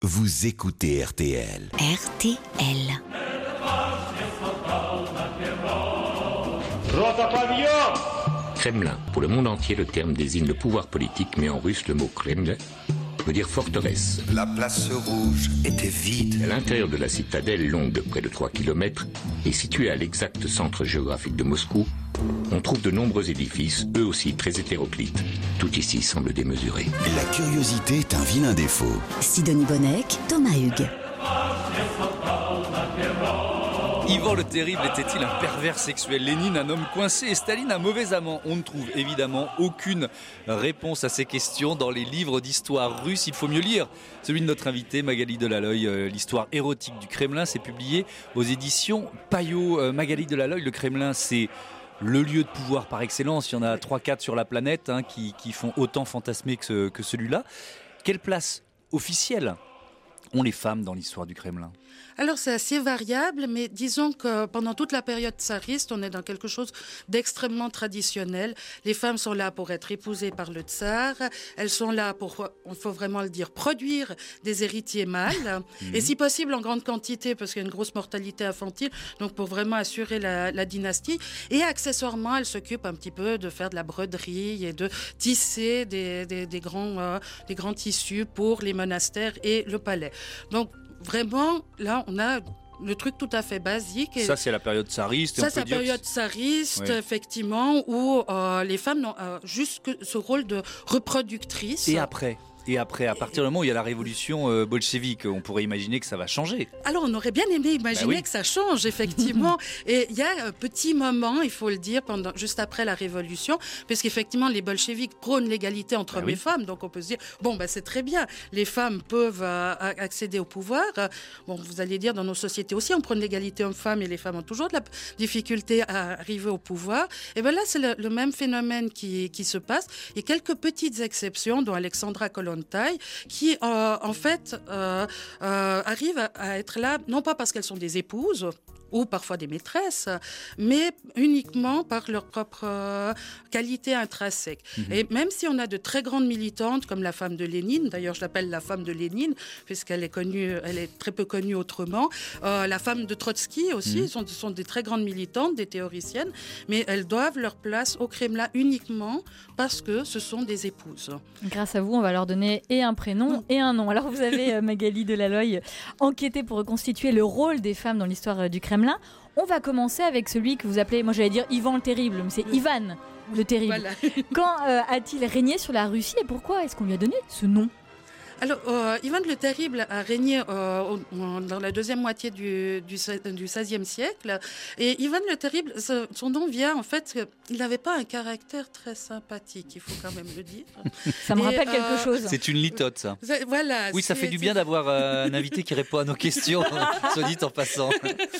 Vous écoutez RTL. RTL. Kremlin. Pour le monde entier, le terme désigne le pouvoir politique, mais en russe, le mot Kreml veut dire forteresse. La place rouge était vide. À l'intérieur de la citadelle, longue de près de 3 km, et située à l'exact centre géographique de Moscou, on trouve de nombreux édifices, eux aussi très hétéroclites. Tout ici semble démesuré. La curiosité est un vilain défaut. Sidonie Bonnec, Thomas Hugues. Ivan le Terrible était-il un pervers sexuel? Lénine, un homme coincé, et Staline, un mauvais amant? On ne trouve évidemment aucune réponse à ces questions dans les livres d'histoire russe. Il faut mieux lire celui de notre invité Magali Delaloy, l'histoire érotique du Kremlin. C'est publié aux éditions Payot. Magali Delaloy, le Kremlin, c'est le lieu de pouvoir par excellence. Il y en a 3-4 sur la planète qui font autant fantasmer que celui-là. Quelle place officielle ont les femmes dans l'histoire du Kremlin? Alors c'est assez variable, mais disons que pendant toute la période tsariste, on est dans quelque chose d'extrêmement traditionnel. Les femmes sont là pour être épousées par le tsar, elles sont là pour, il faut vraiment le dire, produire des héritiers mâles, et si possible en grande quantité, parce qu'il y a une grosse mortalité infantile, donc pour vraiment assurer la dynastie. Et accessoirement, elles s'occupent un petit peu de faire de la broderie et de tisser des grands tissus pour les monastères et le palais. Donc vraiment, là, on a le truc tout à fait basique. Ça, c'est la période tsariste. Ça, c'est la période tsariste, oui. Effectivement, où les femmes ont juste ce rôle de reproductrice. Et après, à partir du moment où il y a la révolution bolchevique, on pourrait imaginer que ça va changer. Alors, on aurait bien aimé imaginer que ça change, effectivement. Et il y a un petit moment, il faut le dire, juste après la révolution, puisqu'effectivement, les bolcheviques prônent l'égalité entre hommes et femmes. Donc, on peut se dire, c'est très bien. Les femmes peuvent accéder au pouvoir. Vous allez dire, dans nos sociétés aussi, on prône l'égalité hommes-femmes et les femmes ont toujours de la difficulté à arriver au pouvoir. Et bien là, c'est le même phénomène qui se passe. Il y a quelques petites exceptions, dont Alexandra Kollontai, qui en fait arrivent à être là, non pas parce qu'elles sont des épouses ou parfois des maîtresses, mais uniquement par leur propre qualité intrinsèque. Et même si on a de très grandes militantes, comme la femme de Lénine, d'ailleurs je l'appelle la femme de Lénine, puisqu'elle est connue, elle est très peu connue autrement, la femme de Trotsky aussi, sont des très grandes militantes, des théoriciennes, mais elles doivent leur place au Kremlin uniquement parce que ce sont des épouses. Grâce à vous, on va leur donner et un prénom et un nom. Alors vous avez, Magali Delaloy, enquêté pour reconstituer le rôle des femmes dans l'histoire du Kremlin. On va commencer avec celui que vous appelez, moi j'allais dire Ivan le Terrible, mais c'est Ivan le Terrible. Voilà. Quand a-t-il régné sur la Russie et pourquoi est-ce qu'on lui a donné ce nom ? Alors, Ivan le Terrible a régné dans la deuxième moitié du XVIe siècle. Et Ivan le Terrible, son nom vient, en fait, il n'avait pas un caractère très sympathique, il faut quand même le dire. Ça me rappelle quelque chose. C'est une litote, ça. Voilà. Oui, ça fait du bien d'avoir un invité qui répond à nos questions, soit dit en passant.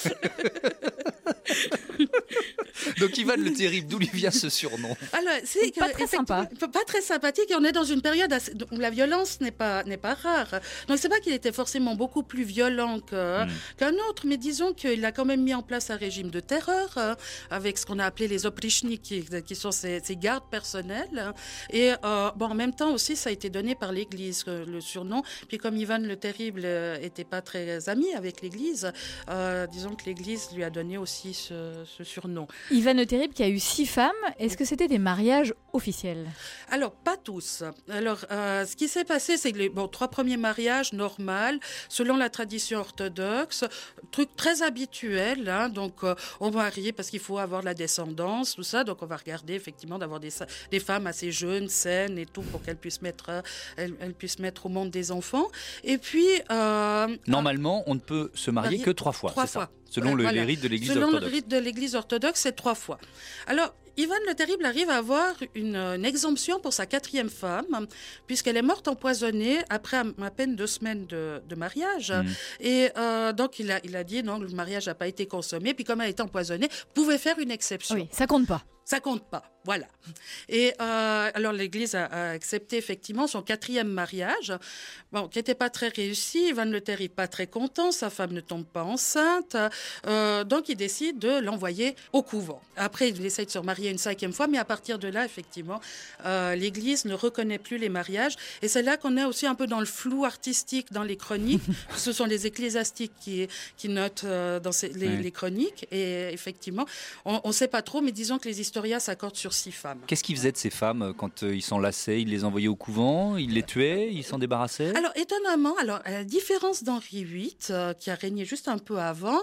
Donc Ivan le Terrible, d'où lui vient ce surnom? Alors, c'est pas très sympa. Pas très sympathique, et on est dans une période où la violence n'est pas rare. Donc c'est pas qu'il était forcément beaucoup plus violent qu'un autre, mais disons qu'il a quand même mis en place un régime de terreur avec ce qu'on a appelé les oprichniks, qui sont ses gardes personnels. Et en même temps aussi, ça a été donné par l'Église, le surnom. Puis comme Ivan le Terrible était pas très ami avec l'Église, disons que l'Église lui a donné aussi ce surnom. Ivan le Terrible qui a eu 6 femmes, est-ce que c'était des mariages officiels? Alors, pas tous. Alors, ce qui s'est passé, c'est que 3 premiers mariages normaux, selon la tradition orthodoxe, truc très habituel, donc on marie parce qu'il faut avoir la descendance, tout ça, donc on va regarder effectivement d'avoir des femmes assez jeunes, saines et tout, pour qu'elles puissent mettre au monde des enfants. Et puis... Normalement, on ne peut se marier que 3 fois, 3 c'est fois. Ça. Selon les rites de l'Église orthodoxe. Selon le rite de l'Église orthodoxe, c'est 3 fois. Alors, Ivan le Terrible arrive à avoir une exemption pour sa 4e femme, puisqu'elle est morte empoisonnée après à peine 2 semaines de mariage. Et donc, il a dit non, le mariage n'a pas été consommé. Puis comme elle était empoisonnée, pouvait faire une exception. Oui, ça compte pas. Ça compte pas, voilà. Et alors l'Église a accepté effectivement son 4e mariage, qui n'était pas très réussi. Ivan Le Terrible pas très content, sa femme ne tombe pas enceinte, donc il décide de l'envoyer au couvent. Après, il essaie de se remarier une 5e fois, mais à partir de là, effectivement, l'Église ne reconnaît plus les mariages. Et c'est là qu'on est aussi un peu dans le flou artistique dans les chroniques. Ce sont les ecclésiastiques qui notent dans les chroniques. Et effectivement, on ne sait pas trop, mais disons que les historiens s'accordent sur 6 femmes. Qu'est-ce qu'ils faisaient de ces femmes quand ils s'enlaçaient? Ils les envoyaient au couvent, ils les tuaient, ils s'en débarrassaient? Alors étonnamment, à la différence d'Henri VIII, qui a régné juste un peu avant,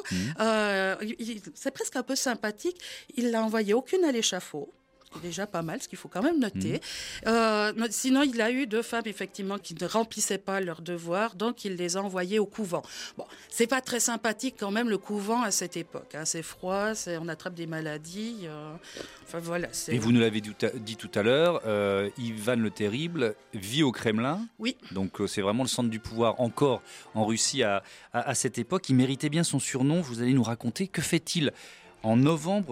c'est presque un peu sympathique, il n'a envoyé aucune à l'échafaud. C'est déjà pas mal, ce qu'il faut quand même noter. Sinon, il a eu 2 femmes, effectivement, qui ne remplissaient pas leurs devoirs, donc il les a envoyées au couvent. Bon, c'est pas très sympathique quand même, le couvent à cette époque. C'est froid, on attrape des maladies. Enfin, voilà. Et vous nous l'avez dit tout à l'heure, Ivan le Terrible vit au Kremlin. Oui. Donc c'est vraiment le centre du pouvoir encore en Russie à cette époque. Il méritait bien son surnom. Vous allez nous raconter, que fait-il en novembre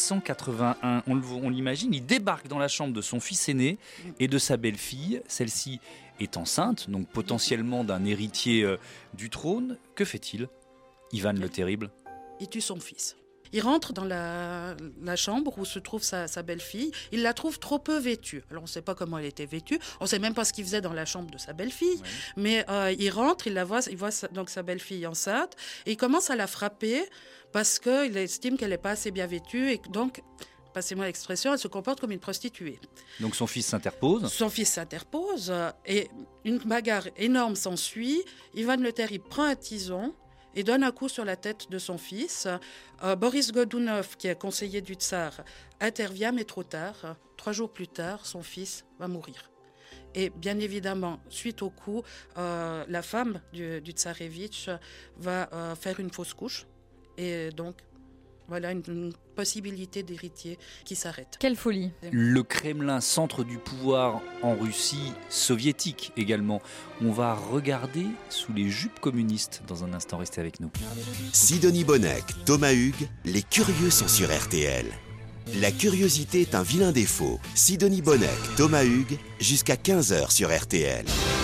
1581, on l'imagine, il débarque dans la chambre de son fils aîné et de sa belle-fille. Celle-ci est enceinte, donc potentiellement d'un héritier du trône. Que fait-il, Ivan le Terrible? Il tue son fils. Il rentre dans la chambre où se trouve sa belle-fille. Il la trouve trop peu vêtue. Alors, on ne sait pas comment elle était vêtue. On ne sait même pas ce qu'il faisait dans la chambre de sa belle-fille. Oui. Mais il rentre, il voit donc sa belle-fille enceinte. Et il commence à la frapper parce qu'il estime qu'elle n'est pas assez bien vêtue. Et donc, passez-moi l'expression, elle se comporte comme une prostituée. Donc, son fils s'interpose. Son fils s'interpose. Et une bagarre énorme s'ensuit. Ivan le Terrible prend un tison et donne un coup sur la tête de son fils. Boris Godounov, qui est conseiller du tsar, intervient, mais trop tard. 3 jours plus tard, son fils va mourir. Et bien évidemment, suite au coup, la femme du tsarévitch va faire une fausse couche. Et donc, voilà une possibilité d'héritier qui s'arrête. Quelle folie! Le Kremlin, centre du pouvoir en Russie soviétique également. On va regarder sous les jupes communistes dans un instant. Restez avec nous. Sidonie Bonnec, Thomas Hugues, les curieux sont sur RTL. La curiosité est un vilain défaut. Sidonie Bonnec, Thomas Hugues, jusqu'à 15h sur RTL.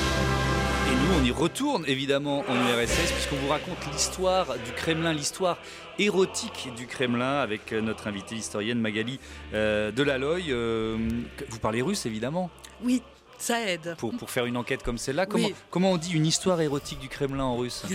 Et nous, on y retourne évidemment en URSS puisqu'on vous raconte l'histoire du Kremlin, l'histoire érotique du Kremlin avec notre invitée historienne Magali Delaloy. Vous parlez russe évidemment? Oui, ça aide. Pour faire une enquête comme celle-là, oui. Comment on dit une histoire érotique du Kremlin en russe?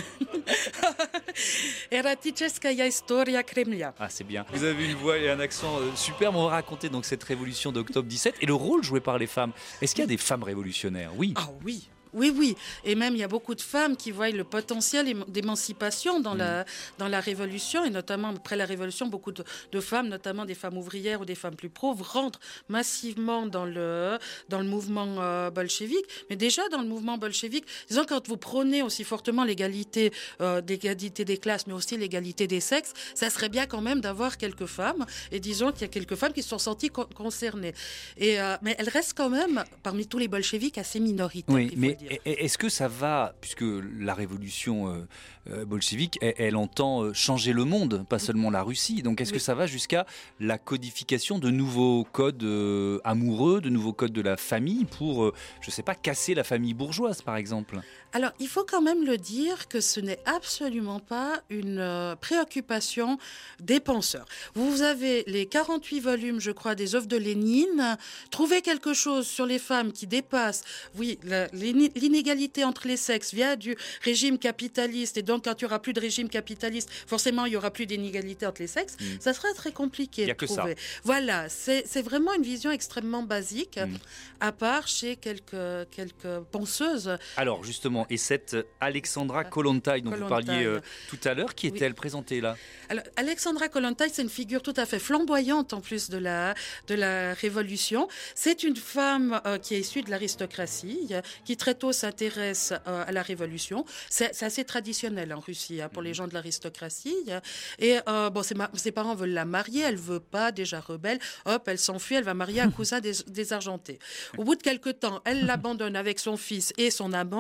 Eroticheskaya historia Kremlia. Ah, c'est bien. Vous avez une voix et un accent superbe. On va raconter donc cette révolution d'octobre 17 et le rôle joué par les femmes. Est-ce qu'il y a des femmes révolutionnaires? Oui. Ah oui. Oui. Et même, il y a beaucoup de femmes qui voient le potentiel d'émancipation dans la Révolution. Et notamment, après la Révolution, beaucoup de femmes, notamment des femmes ouvrières ou des femmes plus pauvres, rentrent massivement dans le mouvement bolchevique. Mais déjà, dans le mouvement bolchevique, disons, quand vous prônez aussi fortement l'égalité des classes, mais aussi l'égalité des sexes, ça serait bien quand même d'avoir quelques femmes. Et disons qu'il y a quelques femmes qui se sont senties concernées. Mais elles restent quand même, parmi tous les bolcheviques, assez minoritaires. Oui, mais est-ce que ça va, puisque la révolution bolchevique, elle entend changer le monde, pas seulement la Russie, donc est-ce que ça va jusqu'à la codification de nouveaux codes amoureux, de nouveaux codes de la famille pour, je ne sais pas, casser la famille bourgeoise par exemple? Alors, il faut quand même le dire que ce n'est absolument pas une préoccupation des penseurs. Vous avez les 48 volumes, je crois, des œuvres de Lénine. Trouver quelque chose sur les femmes qui dépasse, l'inégalité entre les sexes vient du régime capitaliste. Et donc, quand il n'y aura plus de régime capitaliste, forcément, il n'y aura plus d'inégalité entre les sexes. Ça sera très compliqué de trouver. Ça. Voilà, c'est vraiment une vision extrêmement basique, à part chez quelques penseuses. Alors, justement, et cette Alexandra Kollontai dont vous parliez tout à l'heure, qui est-elle présentée là? Alors, Alexandra Kollontai, c'est une figure tout à fait flamboyante en plus de la Révolution. C'est une femme qui est issue de l'aristocratie, qui très tôt s'intéresse à la Révolution. C'est assez traditionnel en Russie pour les gens de l'aristocratie. Et ses parents veulent la marier, elle veut pas, déjà rebelle. Hop, elle s'enfuit, elle va marier un cousin désargenté. Au bout de quelques temps, elle l'abandonne avec son fils et son amant pour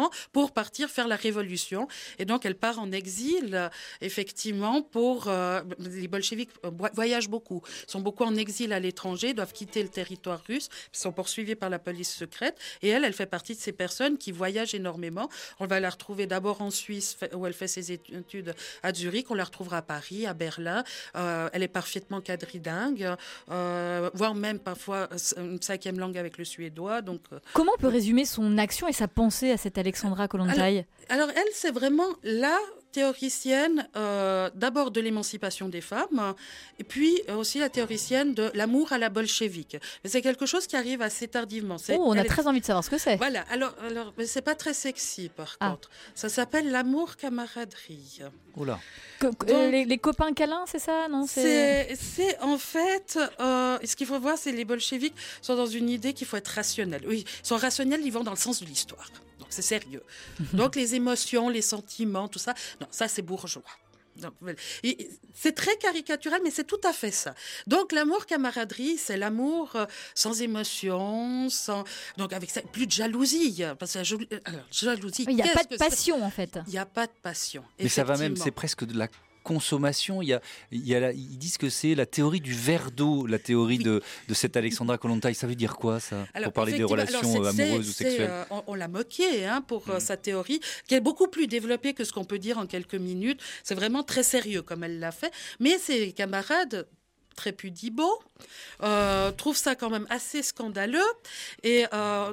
pour partir faire la révolution. Et donc, elle part en exil, effectivement, les bolcheviks voyagent beaucoup, sont beaucoup en exil à l'étranger, doivent quitter le territoire russe, sont poursuivis par la police secrète. Et elle fait partie de ces personnes qui voyagent énormément. On va la retrouver d'abord en Suisse, où elle fait ses études à Zurich. On la retrouvera à Paris, à Berlin. Elle est parfaitement quadrilingue, voire même parfois une 5e langue avec le suédois. Donc, comment on peut résumer son action et sa pensée à cette Alexandra Kollontai ? Alors elle, c'est vraiment la théoricienne d'abord de l'émancipation des femmes et puis aussi la théoricienne de l'amour à la bolchevique. Mais c'est quelque chose qui arrive assez tardivement. On a très envie de savoir ce que c'est. Voilà, alors mais c'est pas très sexy par contre. Ça s'appelle l'amour camaraderie. Oula. Les copains câlins, c'est ça, non ? C'est en fait, ce qu'il faut voir, c'est les bolcheviks sont dans une idée qu'il faut être rationnel. Oui, ils sont rationnels, ils vont dans le sens de l'histoire. Donc c'est sérieux. Donc les émotions, les sentiments, tout ça, non, ça c'est bourgeois. C'est très caricatural, mais c'est tout à fait ça. Donc l'amour camaraderie, c'est l'amour sans émotion, donc avec ça, plus de jalousie. Parce que jalousie, il n'y a pas de passion en fait. Il n'y a pas de passion. Mais ça va même, c'est presque de la consommation. Ils disent que c'est la théorie du verre d'eau, la théorie de cette Alexandra Kollontai. Ça veut dire quoi ça, pour parler des relations amoureuses ou sexuelles? On l'a moqué pour sa théorie, qui est beaucoup plus développée que ce qu'on peut dire en quelques minutes. C'est vraiment très sérieux comme elle l'a fait. Mais ses camarades très pudibaux, trouvent ça quand même assez scandaleux et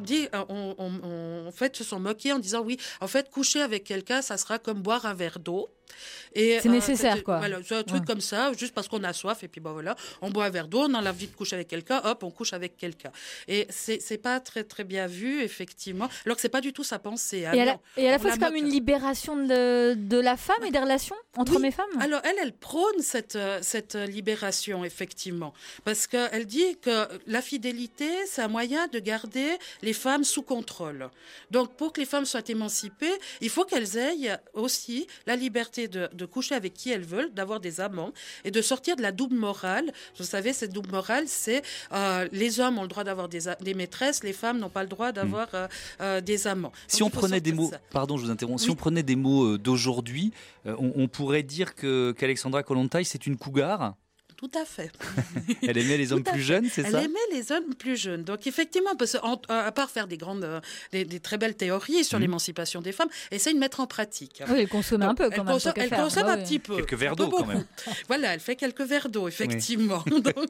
en fait se sont moqués en disant oui, en fait coucher avec quelqu'un ça sera comme boire un verre d'eau. Et, c'est nécessaire quoi. Voilà, c'est un truc comme ça, juste parce qu'on a soif et puis voilà, on boit un verre d'eau, on a envie de coucher avec quelqu'un, hop, on couche avec quelqu'un. Et c'est pas très très bien vu effectivement, alors que c'est pas du tout sa pensée. Et à la fois c'est comme une libération de la femme et des relations entre hommes et femmes. Alors elle prône cette libération effectivement, parce qu'elle dit que la fidélité c'est un moyen de garder les femmes sous contrôle. Donc pour que les femmes soient émancipées, il faut qu'elles aient aussi la liberté de coucher avec qui elles veulent, d'avoir des amants et de sortir de la double morale. Vous savez, cette double morale, c'est les hommes ont le droit d'avoir des maîtresses, les femmes n'ont pas le droit d'avoir des amants. Si on prenait des mots, pardon, je vous interromps, si on prenait des mots d'aujourd'hui, on pourrait dire qu'Alexandra Kollontai, c'est une cougar. Tout à fait. Elle aimait les hommes plus jeunes, c'est ça ? Elle aimait les hommes plus jeunes. Donc effectivement, parce à part faire des très belles théories sur l'émancipation des femmes, essaye de mettre en pratique. Oui, elle consomme un peu quand même. Elle consomme un petit peu. Quelques verres d'eau quand même. Voilà, elle fait quelques verres d'eau, effectivement.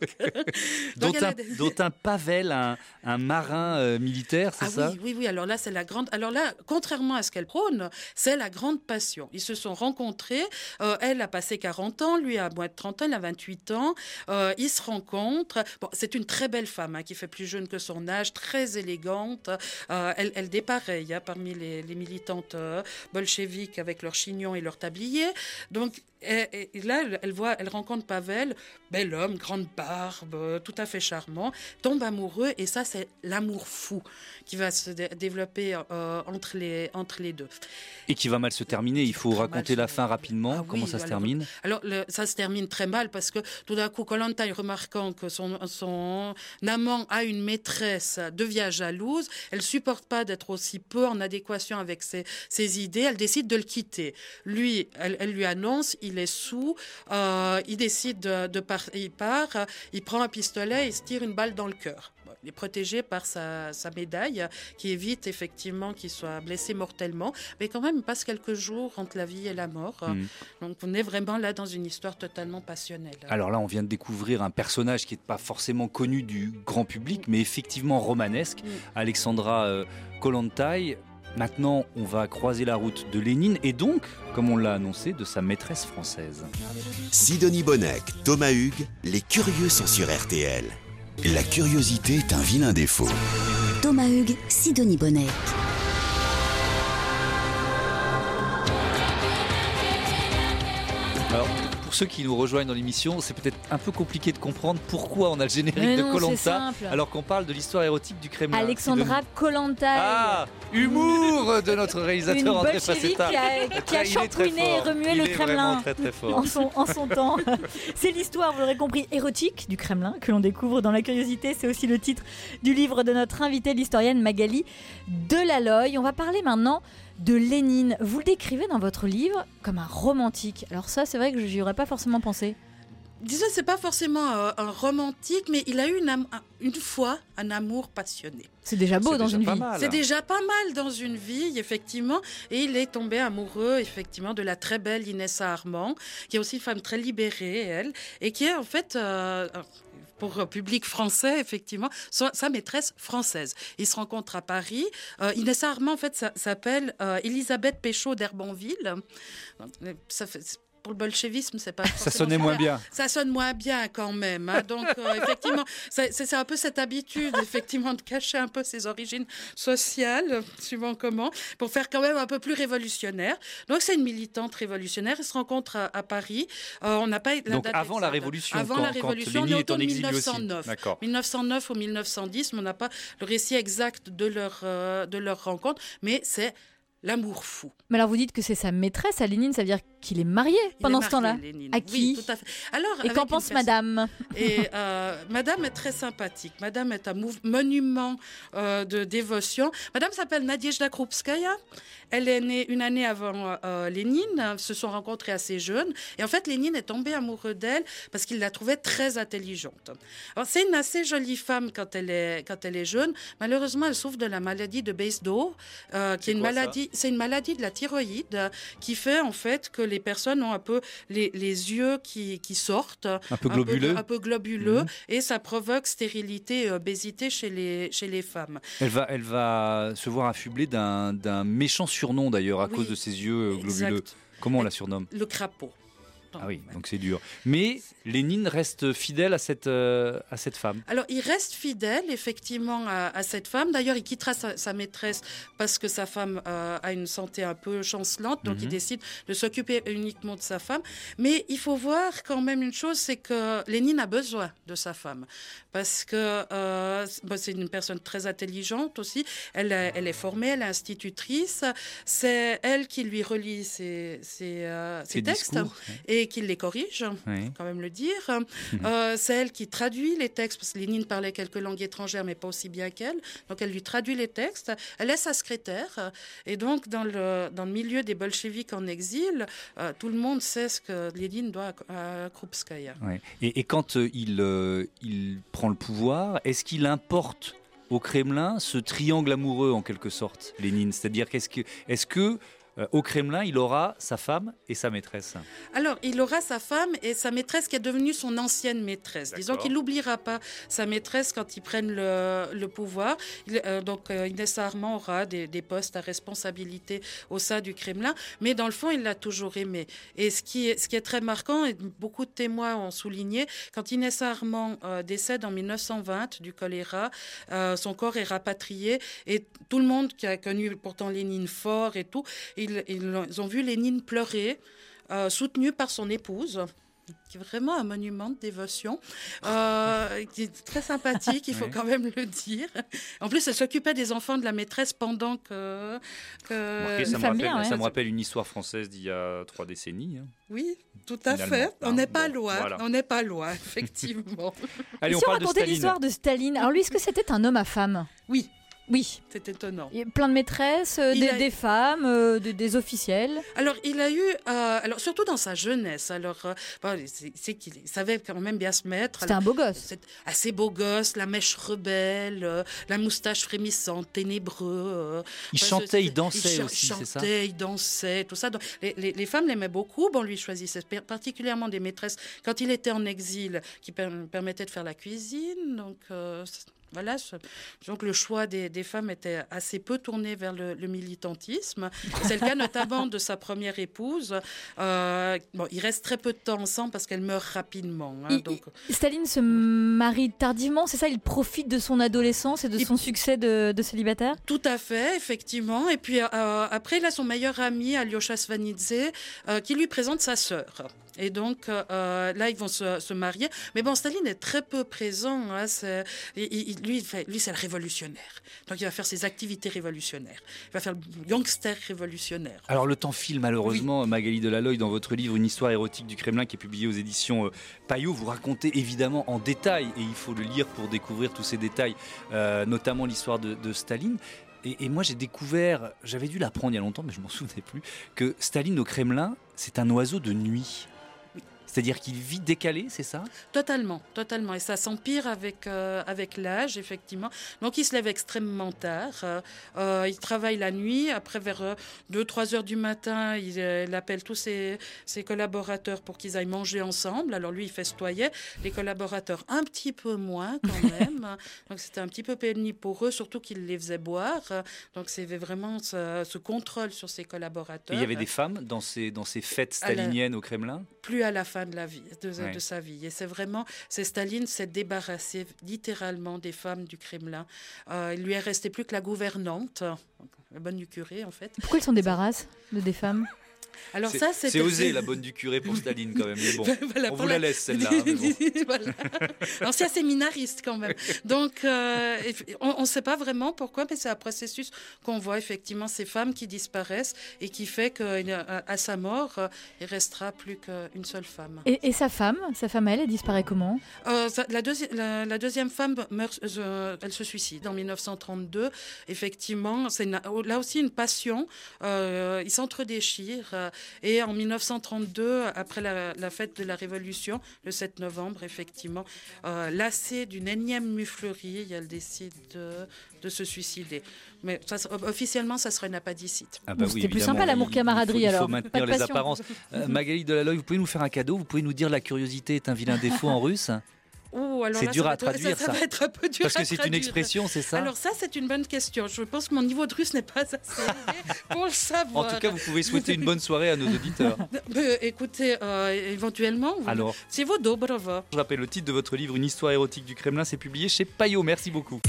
Dont un Pavel, un marin militaire, c'est ça ? Oui. Alors là, c'est la grande. Alors là, contrairement à ce qu'elle prône, c'est la grande passion. Ils se sont rencontrés. Elle a passé 40 ans, lui a moins de 30 ans, il a 28 ans. Ils se rencontrent. Bon, c'est une très belle femme qui fait plus jeune que son âge, très élégante. Elle dépareille parmi les militantes bolcheviques avec leurs chignons et leurs tabliers. Donc et là, elle rencontre Pavel, bel homme, grande barbe, tout à fait charmant, tombe amoureux et ça, c'est l'amour fou qui va se développer entre les deux. Et qui va mal se terminer. Il faut raconter la fin rapidement. Comment ça se termine ? Alors, ça se termine très mal parce que tout d'un coup, Kollontai, remarquant que son amant a une maîtresse, devient jalouse. Elle supporte pas d'être aussi peu en adéquation avec ses idées. Elle décide de le quitter. Lui, elle lui annonce. Il est sous, il décide il part, il prend un pistolet et il se tire une balle dans le cœur. Il est protégé par sa médaille qui évite effectivement qu'il soit blessé mortellement, mais quand même il passe quelques jours entre la vie et la mort. Donc on est vraiment là dans une histoire totalement passionnelle. Alors là on vient de découvrir un personnage qui n'est pas forcément connu du grand public, mais effectivement romanesque, Alexandra Kollontai. Maintenant, on va croiser la route de Lénine et donc, comme on l'a annoncé, de sa maîtresse française. Sidonie Bonnec, Thomas Hugues, les curieux sont sur RTL. La curiosité est un vilain défaut. Thomas Hugues, Sidonie Bonnec. Alors, pour ceux qui nous rejoignent dans l'émission, c'est peut-être un peu compliqué de comprendre pourquoi on a le générique de Koh-Lanta alors qu'on parle de l'histoire érotique du Kremlin. Alexandra Kollontai. Ah, humour de notre réalisateur André Facetta. Qui a champouiné et remué le Kremlin très, très fort. En son temps. C'est l'histoire, vous l'aurez compris, érotique du Kremlin que l'on découvre dans La Curiosité. C'est aussi le titre du livre de notre invitée, l'historienne Magali Delaloy. On va parler maintenant de Lénine. Vous le décrivez dans votre livre comme un romantique. Alors ça, c'est vrai que j'y aurais pas forcément pensé. Disons, c'est pas forcément un romantique, mais il a eu une fois un amour passionné. C'est déjà beau dans une vie. C'est déjà pas mal dans une vie, effectivement. Et il est tombé amoureux, effectivement, de la très belle Inessa Armand, qui est aussi une femme très libérée, elle, et qui est en fait... pour public français, effectivement, sa maîtresse française. Ils se rencontrent à Paris. Inessa Armand, en fait, s'appelle Elisabeth Péchaud d'Herbanville. Ça fait... Pour le bolchevisme, c'est pas. Ça sonnait moins bien. Ça sonne moins bien quand même. Hein. Donc, effectivement, c'est un peu cette habitude, effectivement, de cacher un peu ses origines sociales, suivant comment, pour faire quand même un peu plus révolutionnaire. Donc, c'est une militante révolutionnaire. Ils se rencontrent à Paris. On n'a pas la donc date avant exacte. la Révolution. Avant la Révolution, Lénine on est est en autour de exil 1909. aussi. D'accord. 1909 ou 1910, mais on n'a pas le récit exact de leur rencontre, mais c'est l'amour fou. Mais alors vous dites que c'est sa maîtresse à Lénine, ça veut dire qu'il est marié pendant ce temps-là. Lénine. À qui? Oui, tout à fait. Alors, et qu'en pense madame? Et madame est très sympathique. Madame est un monument de dévotion. Madame s'appelle Nadejda Krupskaya. Elle est née une année avant Lénine. Ils se sont rencontrés assez jeunes. Et en fait, Lénine est tombé amoureux d'elle parce qu'il la trouvait très intelligente. Alors, c'est une assez jolie femme quand elle est jeune. Malheureusement, elle souffre de la maladie de Basedow, qui est une maladie. C'est une maladie de la thyroïde qui fait en fait que les personnes ont un peu les yeux qui sortent, un peu globuleux, et ça provoque stérilité et obésité chez les femmes. Elle va se voir affublée d'un méchant surnom d'ailleurs à cause de ses yeux globuleux. Exact. Comment on la surnomme? Le crapaud. Ah oui, donc c'est dur. Mais Lénine reste fidèle à cette femme. Alors, il reste fidèle, effectivement, à cette femme. D'ailleurs, il quittera sa maîtresse parce que sa femme a une santé un peu chancelante. Donc, il décide de s'occuper uniquement de sa femme. Mais il faut voir quand même une chose, c'est que Lénine a besoin de sa femme. Parce que c'est une personne très intelligente aussi. Elle est formée, elle est institutrice. C'est elle qui lui relie ses textes. Discours, et qu'il les corrige, faut quand même le dire. C'est elle qui traduit les textes, parce que Lénine parlait quelques langues étrangères, mais pas aussi bien qu'elle. Donc elle lui traduit les textes. Elle est sa secrétaire. Et donc, dans le milieu des bolcheviks en exil, tout le monde sait ce que Lénine doit à Krupskaya. Ouais. Et quand il prend le pouvoir, est-ce qu'il importe au Kremlin ce triangle amoureux, en quelque sorte, Lénine? C'est-à-dire est-ce que au Kremlin, il aura sa femme et sa maîtresse? Alors, il aura sa femme et sa maîtresse qui est devenue son ancienne maîtresse. D'accord. Disons qu'il n'oubliera pas sa maîtresse quand ils prennent le pouvoir. Inessa Armand aura des postes à responsabilité au sein du Kremlin, mais dans le fond, il l'a toujours aimée. Et ce qui est très marquant, et beaucoup de témoins ont souligné, quand Inessa Armand décède en 1920 du choléra, son corps est rapatrié et tout le monde qui a connu pourtant Lénine fort et tout, ils ont vu Lénine pleurer, soutenu par son épouse, qui est vraiment un monument de dévotion, qui est très sympathique, il faut quand même le dire. En plus, elle s'occupait des enfants de la maîtresse pendant que ça me rappelle une histoire française d'il y a 3 décennies. Hein. Oui, tout à fait. On n'est pas loin. Voilà. On n'est pas loin, effectivement. Allez, on parle de Staline. L'histoire de Staline. Alors lui, est-ce que c'était un homme à femme? Oui. Oui. C'est étonnant. Il y a plein de maîtresses, des femmes, des officiels. Alors, il a eu, surtout dans sa jeunesse, c'est qu'il savait quand même bien se mettre. C'était un beau gosse. C'est assez beau gosse, la mèche rebelle, la moustache frémissante, ténébreux. Il chantait, il dansait aussi, c'est ça? Il dansait, tout ça. Donc, les femmes l'aimaient beaucoup. Bon, lui choisissait particulièrement des maîtresses quand il était en exil qui permettaient de faire la cuisine. Donc, voilà, donc le choix des femmes était assez peu tourné vers le militantisme. C'est le cas notamment de sa première épouse. Il reste très peu de temps ensemble parce qu'elle meurt rapidement. Staline se marie tardivement, c'est ça? Il profite de son adolescence et de son succès de célibataire? Tout à fait, effectivement. Et puis après, il a son meilleur ami, Alyosha Svanidze, qui lui présente sa sœur. Et donc, là, ils vont se marier. Mais bon, Staline est très peu présent. Hein, lui, c'est le révolutionnaire. Donc, il va faire ses activités révolutionnaires. Il va faire le gangster révolutionnaire. Alors, le temps file, malheureusement, oui. Magali Delaloy, dans votre livre « Une histoire érotique du Kremlin » qui est publié aux éditions Payot, vous racontez évidemment en détail, et il faut le lire pour découvrir tous ces détails, notamment l'histoire de Staline. Et moi j'ai découvert, j'avais dû l'apprendre il y a longtemps mais je m'en souvenais plus, que Staline au Kremlin c'est un oiseau de nuit. C'est-à-dire qu'il vit décalé, c'est ça ? Totalement. Et ça s'empire avec l'âge, effectivement. Donc, il se lève extrêmement tard. Il travaille la nuit. Après, vers 2-3 heures du matin, il appelle tous ses collaborateurs pour qu'ils aillent manger ensemble. Alors, lui, il festoyait. Les collaborateurs, un petit peu moins quand même. Donc, c'était un petit peu pénible pour eux, surtout qu'il les faisait boire. Donc, c'était vraiment ce contrôle sur ses collaborateurs. Et il y avait des femmes dans ces fêtes staliniennes au Kremlin ? Plus à la fin de la vie, de sa vie. Et Staline s'est débarrassé littéralement des femmes du Kremlin. Il lui est resté plus que la gouvernante, la bonne du curé en fait. Pourquoi ils s'en débarrassent des femmes ? Alors c'est osé la bonne du curé pour Staline quand même, mais bon, voilà, on vous la laisse celle-là. Hein, bon. Voilà. Ancien séminariste quand même. Donc on ne sait pas vraiment pourquoi, mais c'est un processus qu'on voit effectivement ces femmes qui disparaissent et qui fait qu'à sa mort, il restera plus qu'une seule femme. Et sa femme elle disparaît comment ? La deuxième femme meurt, elle se suicide en 1932. Effectivement, c'est là aussi une passion. Ils s'entredéchirent. Et en 1932, après la fête de la Révolution, le 7 novembre, effectivement, lassée d'une énième muflerie, elle décide de se suicider. Mais officiellement, ça serait une appadicite. Ah bah oui, c'était plus sympa l'amour-camaraderie alors. Il faut maintenir les apparences. Magali Delaloy, vous pouvez nous faire un cadeau ? Vous pouvez nous dire la curiosité est un vilain défaut en russe ? C'est dur à traduire, ça. Ça va être un peu dur parce que c'est une expression, c'est ça ? Alors ça, c'est une bonne question. Je pense que mon niveau de russe n'est pas assez élevé pour le savoir. En tout cas, vous pouvez souhaiter une bonne soirée à nos auditeurs. Écoutez, éventuellement, alors, c'est vos dobrova. Je rappelle le titre de votre livre, Une histoire érotique du Kremlin, c'est publié chez Payot. Merci beaucoup.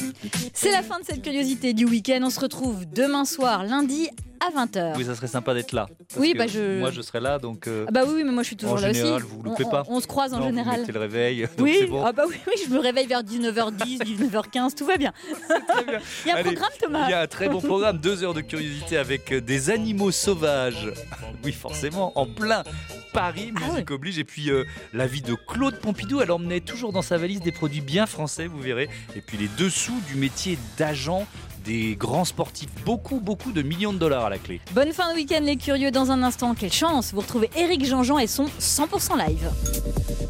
C'est la fin de cette curiosité du week-end. On se retrouve demain soir, lundi à 20h. Oui, ça serait sympa d'être là. Oui, moi je serai là, donc. Oui, mais moi je suis toujours là aussi. En général, vous loupez pas. On se croise en général. Vous mettez le réveil. Oui, c'est bon. Oui, je me réveille vers 19h10, 19h15, tout va bien. Très bien. Il y a un programme, Thomas. Il y a un très bon programme, 2 heures de curiosité avec des animaux sauvages. Oui, forcément, en plein Paris, musique oblige. Et puis la vie de Claude Pompidou. Elle emmenait toujours dans sa valise des produits bien français, vous verrez. Et puis les dessous du métier d'agent des grands sportifs, beaucoup de millions de dollars à la clé. Bonne fin de week-end les curieux, dans un instant, quelle chance, vous retrouvez Éric Jean-Jean et son 100% live.